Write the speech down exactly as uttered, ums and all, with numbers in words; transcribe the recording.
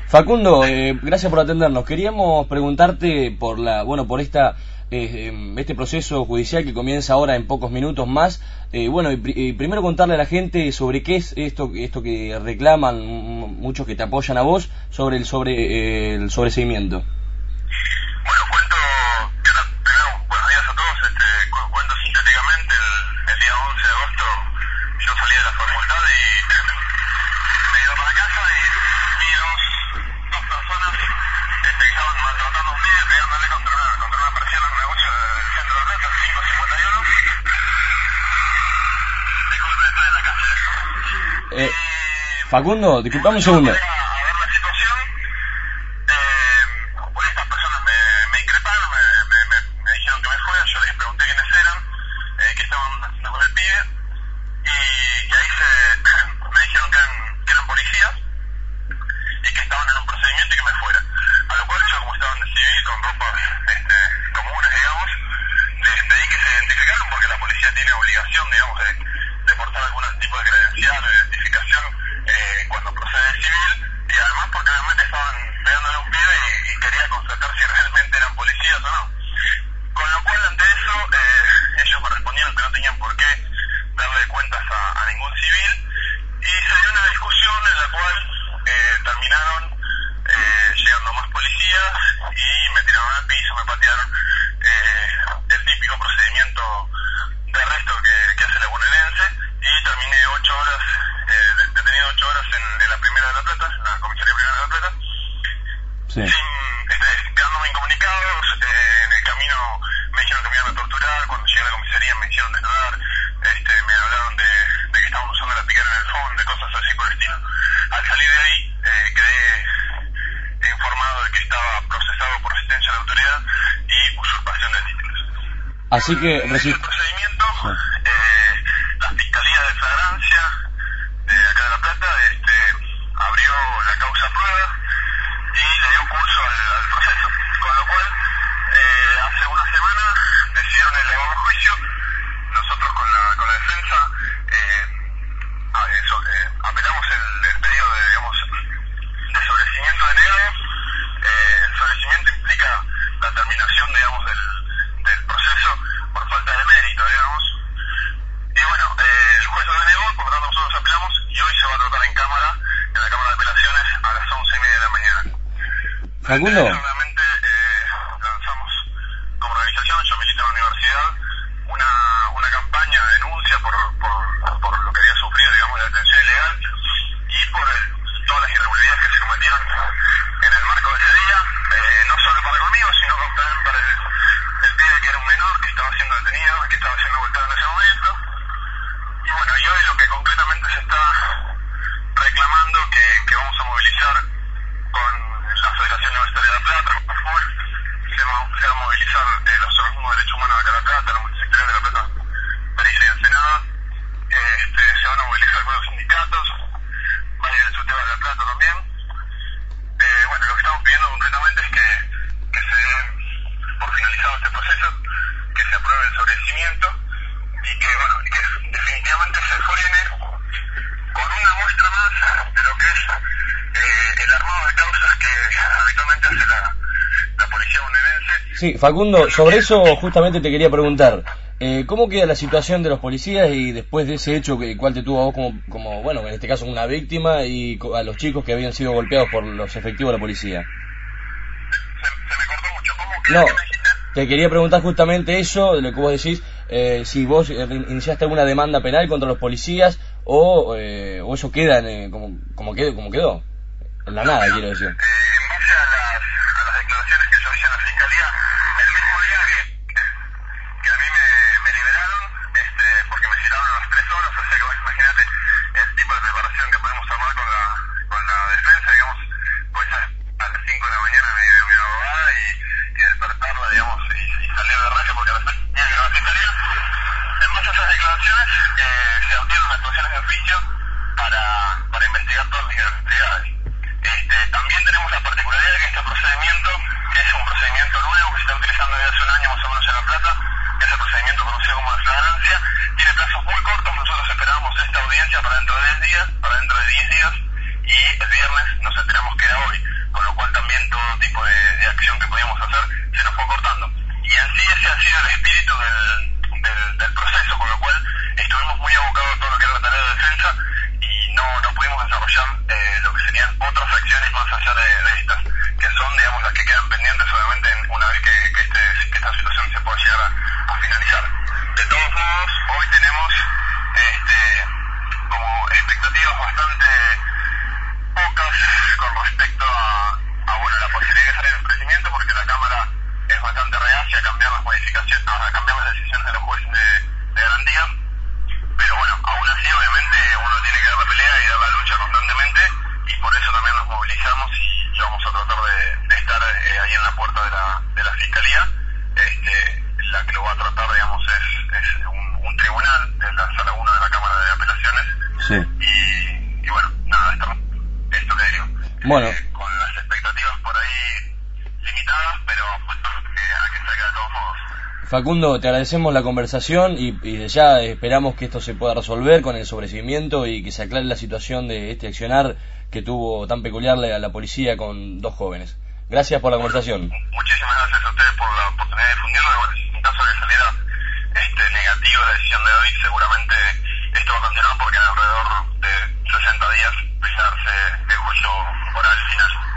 Facundo, eh, gracias por atendernos. Queríamos preguntarte por la, bueno, por esta eh, este proceso judicial que comienza ahora en pocos minutos más. Eh, bueno, y, y primero contarle a la gente sobre qué es esto, esto que reclaman muchos que te apoyan a vos sobre el sobre eh, el sobreseimiento. Bueno, cuento, primero, buenos días a todos. Este, cu cuento sintéticamente el, el día once de agosto yo salí de la facultad y me iba para casa y vi dos, dos personas este, que estaban maltratando a un pibe, pegándole contra una, contra una persiana en un negocio del centro de Plata, cinco cincuenta y uno. Disculpe, estoy en la calle. Eh, Facundo, disculpame un segundo. A ver la situación, eh, pues estas personas me, me increparon, me, me, me, me dijeron que me fuera, yo les pregunté quiénes eran, eh, qué estaban haciendo con el pibe, y que ahí se, me dijeron que eran, que eran policías y que estaban en un procedimiento y que me fuera. A lo cual yo, como estaban de civil, con ropas este, comunes, digamos, les pedí que se identificaran porque la policía tiene obligación, digamos, de, de portar algún tipo de credencial o identificación eh, cuando procede civil, y además porque realmente estaban pegándole a un pibe y, y quería constatar si realmente eran policías o no. Con lo cual, ante eso, eh, ellos me respondieron que no tenían por qué darle cuentas a, a ningún civil, y se dio una discusión en la cual eh, terminaron eh, llegando más policías y me tiraron al piso, me patearon, eh, el típico procedimiento de arresto que, que hace la bonaerense, y terminé ocho horas, eh, detenido ocho horas en, en la Primera de la Plata, en la comisaría Primera de la Plata, sí. sin, este, quedándome incomunicados. Eh, en el camino me dijeron que me iban a torturar, cuando llegué a la comisaría me hicieron desnudar, este, me hablaron de, de que estaban usando la picara en el fondo, de cosas así por el estilo. Al salir de ahí eh, quedé informado de que estaba procesado por resistencia a la autoridad y usurpación de títulos. Así que el procedimiento, eh, la Fiscalía de Flagrancia de acá de La Plata este, abrió la causa prueba y le dio curso al, al proceso, con lo cual eh, hace una semana decidieron elevar el juicio. Nosotros con la, con la defensa eh, a, eso, eh, apelamos el, el pedido de, digamos, de sobreseimiento denegado. Eh, el sobreseimiento implica la terminación, digamos, del, del proceso por falta de mérito, digamos. Y bueno, eh, el juez lo denegó, por lo tanto nosotros apelamos y hoy se va a tratar en cámara, en la Cámara de Apelaciones, a las once y media de la mañana. Facundo. Realmente eh, lanzamos como organización, yo milito en la universidad, una, una campaña de denuncia por, por, por lo que había sufrido, digamos, de detención ilegal y por el, todas las irregularidades que se cometieron en el marco de ese día, eh, no solo para conmigo, sino también para el, el pibe que era un menor, que estaba siendo detenido, que estaba siendo golpeado en ese momento. Y bueno, y hoy lo que concretamente se está reclamando, que, que vamos a movilizar con la Federación Universitaria de La Plata, con FUL, se va, se va a movilizar eh, los organismos de derechos humanos de acá de La Plata, la Multisectorial de La Plata, Pericia y Ensenada, este, se van a movilizar con los sindicatos, va a ir el SUTEBA de La Plata también. Eh, bueno, lo que estamos pidiendo concretamente es que, que se dé por finalizado este proceso, que se apruebe el sobreseimiento y que, bueno, y que definitivamente se frene con una muestra más de lo que es eh, el armado de causas que habitualmente hace la, la policía bonaerense. Sí, Facundo, sobre eso justamente te quería preguntar. Eh, ¿Cómo queda la situación de los policías y después de ese hecho que cual te tuvo a vos como, como, bueno, en este caso una víctima y a los chicos que habían sido golpeados por los efectivos de la policía? Se, se me cortó mucho. ¿Cómo queda? No, ¿Qué me dijiste? te quería preguntar justamente eso, de lo que vos decís, eh, si vos eh, iniciaste alguna demanda penal contra los policías o, eh, o eso queda en, eh, como, como, quedó, como quedó, en la nada, quiero decir. Eh, en base a las, a las declaraciones que yo hice en la Fiscalía, el mismo día que, que a mí me, me liberaron, este, porque me citaron a las tres horas, o sea que vos imaginate el tipo de preparación que podemos armar con la, con la defensa, digamos, pues a, a las cinco de la mañana mi, mi abogada y, y despertarla, digamos, y, y salir de raja porque a las tres tenía que ir a la Fiscalía. En base a esas declaraciones eh, se abrieron actuaciones de oficio para, para investigar todas las irregularidades. Este, también tenemos la particularidad de que este procedimiento, que es un procedimiento nuevo que se está utilizando desde hace un año más o menos en La Plata, que es el procedimiento conocido como de flagrancia, tiene plazos muy cortos. Nosotros esperábamos esta audiencia para dentro de diez días, para dentro de diez días, y el viernes nos enteramos que era hoy. más allá de, de estas, que son, digamos, las que quedan pendientes obviamente una vez que, que, este, que esta situación se pueda llegar a, a finalizar. De todos modos, hoy tenemos este, como expectativas bastante pocas con respecto a, a bueno, la posibilidad de salir del crecimiento, porque la Cámara es bastante reacia a cambiar las modificaciones, a cambiar las decisiones de los jueces de, de garantía. Pero bueno, aún así obviamente uno tiene que dar la pelea y dar la lucha constantemente, y por eso también nos movilizamos y, y vamos a tratar de, de estar eh, ahí en la puerta de la, de la Fiscalía. Este, la que lo va a tratar, digamos, es, es un, un tribunal de la Sala uno de la Cámara de Apelaciones. Sí. Y, y bueno, nada, esto, esto que digo. Bueno. Eh, con las expectativas por ahí limitadas, pero apuesto eh, a que salga de todos modos. Facundo, te agradecemos la conversación y, y de ya esperamos que esto se pueda resolver con el sobreseguimiento y que se aclare la situación de este accionar que tuvo tan peculiar a la policía con dos jóvenes. Gracias por la conversación. Muchísimas gracias a ustedes por la oportunidad de difundirlo. En caso de que saliera este, negativa la decisión de hoy, seguramente esto va a continuar porque en alrededor de sesenta días va a darse el juicio oral final.